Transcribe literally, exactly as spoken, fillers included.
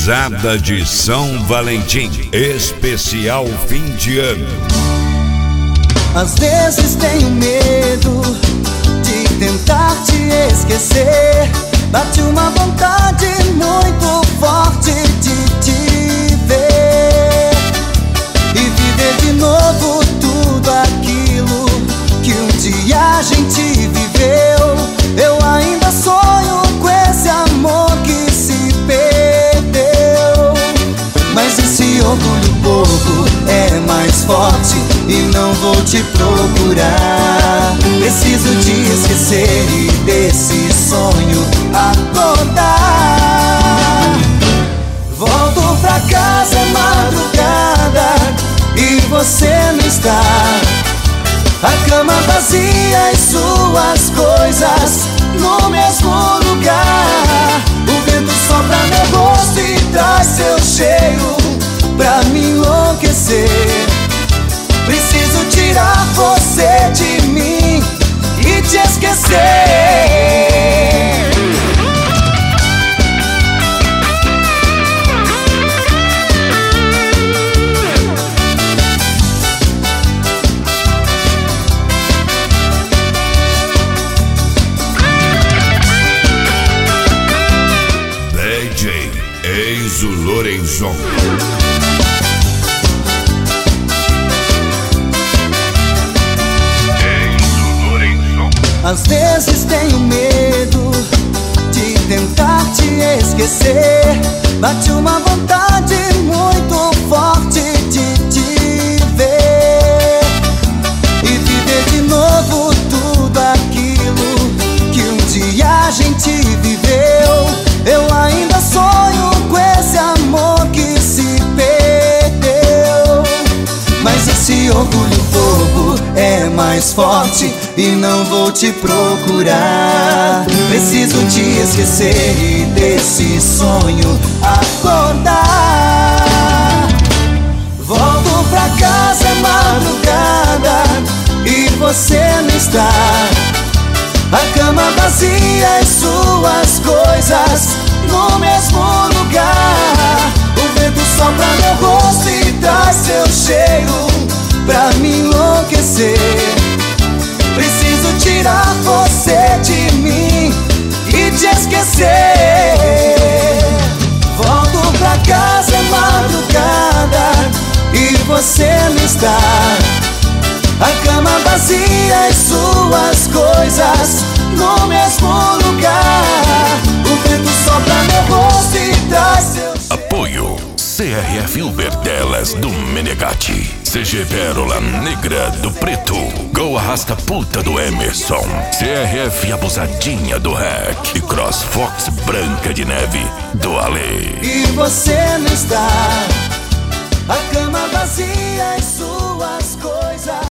Pesada de São Valentim, especial fim de ano. Às vezes tenho medo de tentar te esquecer. Bate uma vontade muito forte de te ver e viver de novo tudo aquilo que um dia a gente viveu. Eu ainda sonho com esse amor que se perdeu, mas esse orgulho bobo é mais forte e não vou te procurar. Preciso te esquecer e desse sonho acordar. Volto pra casa, é madrugada e você não está. A cama vazia e suas coisas no mesmo lugar. O vento sopra meu rosto e traz seu cheiro pra me enlouquecer. Preciso tirar você de mim e te esquecer. D J Enzo Lorenzon. Às vezes tenho medo de tentar te esquecer. Bate uma vontade muito forte de te ver e viver de novo tudo aquilo que um dia a gente viveu. Eu ainda sonho com esse amor que se perdeu, mas esse orgulho bobo é mais forte e não vou te procurar. Preciso te esquecer e desse sonho acordar. Volto pra casa, é madrugada e você não está. A cama vazia e suas coisas no mesmo lugar. O vento sopra meu rosto e traz seu cheiro pra me enlouquecer. Preciso tirar você de mim e te esquecer. Volto pra casa, é madrugada e você não está. A cama vazia e suas coisas no mesmo lugar. O vento sopra meu rosto e traz seu cheiro. Apoio C R F Uber Delas do Menegatti, C G Pérola Negra do Preto, Go Arrasta Puta do Emerson, C R F Abusadinha do Hack e Cross Fox Branca de Neve do Ale. E você não está. A cama vazia e suas coisas